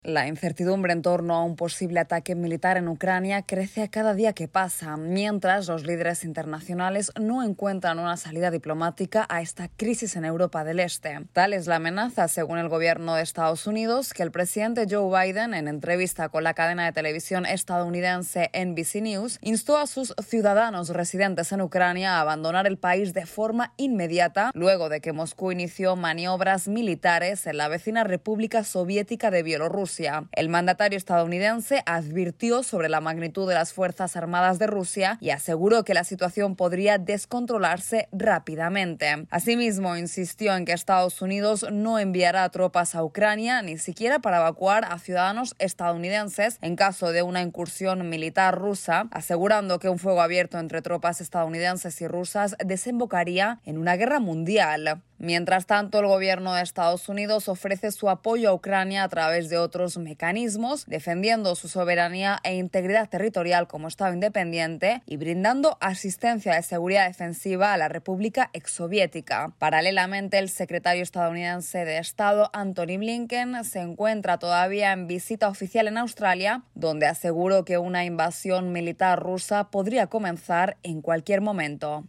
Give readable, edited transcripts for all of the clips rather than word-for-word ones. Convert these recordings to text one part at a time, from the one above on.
La incertidumbre en torno a un posible ataque militar en Ucrania crece a cada día que pasa, mientras los líderes internacionales no encuentran una salida diplomática a esta crisis en Europa del Este. Tal es la amenaza, según el gobierno de Estados Unidos, que el presidente Joe Biden, en entrevista con la cadena de televisión estadounidense NBC News, instó a sus ciudadanos residentes en Ucrania a abandonar el país de forma inmediata, luego de que Moscú inició maniobras militares en la vecina República Soviética de Bielorrusia. El mandatario estadounidense advirtió sobre la magnitud de las Fuerzas Armadas de Rusia y aseguró que la situación podría descontrolarse rápidamente. Asimismo, insistió en que Estados Unidos no enviará tropas a Ucrania, ni siquiera para evacuar a ciudadanos estadounidenses en caso de una incursión militar rusa, asegurando que un fuego abierto entre tropas estadounidenses y rusas desembocaría en una guerra mundial. Mientras tanto, el gobierno de Estados Unidos ofrece su apoyo a Ucrania a través de otros mecanismos, defendiendo su soberanía e integridad territorial como Estado independiente y brindando asistencia de seguridad defensiva a la República exsoviética. Paralelamente, el secretario estadounidense de Estado, Antony Blinken, se encuentra todavía en visita oficial en Australia, donde aseguró que una invasión militar rusa podría comenzar en cualquier momento.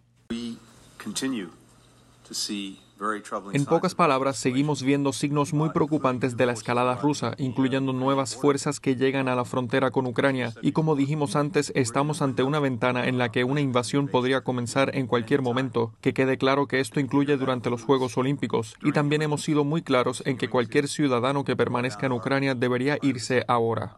En pocas palabras, seguimos viendo signos muy preocupantes de la escalada rusa, incluyendo nuevas fuerzas que llegan a la frontera con Ucrania. Y como dijimos antes, estamos ante una ventana en la que una invasión podría comenzar en cualquier momento. Que quede claro que esto incluye durante los Juegos Olímpicos. Y también hemos sido muy claros en que cualquier ciudadano que permanezca en Ucrania debería irse ahora.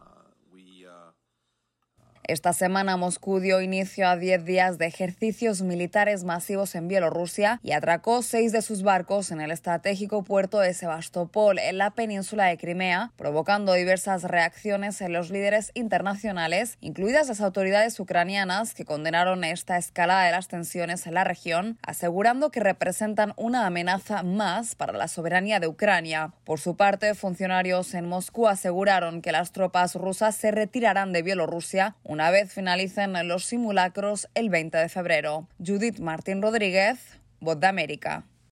Esta semana Moscú dio inicio a 10 días de ejercicios militares masivos en Bielorrusia y atracó 6 de sus barcos en el estratégico puerto de Sebastopol, en la península de Crimea, provocando diversas reacciones en los líderes internacionales, incluidas las autoridades ucranianas, que condenaron esta escalada de las tensiones en la región, asegurando que representan una amenaza más para la soberanía de Ucrania. Por su parte, funcionarios en Moscú aseguraron que las tropas rusas se retirarán de Bielorrusia una vez finalicen los simulacros el 20 de febrero. Judith Martín Rodríguez, Voz de América.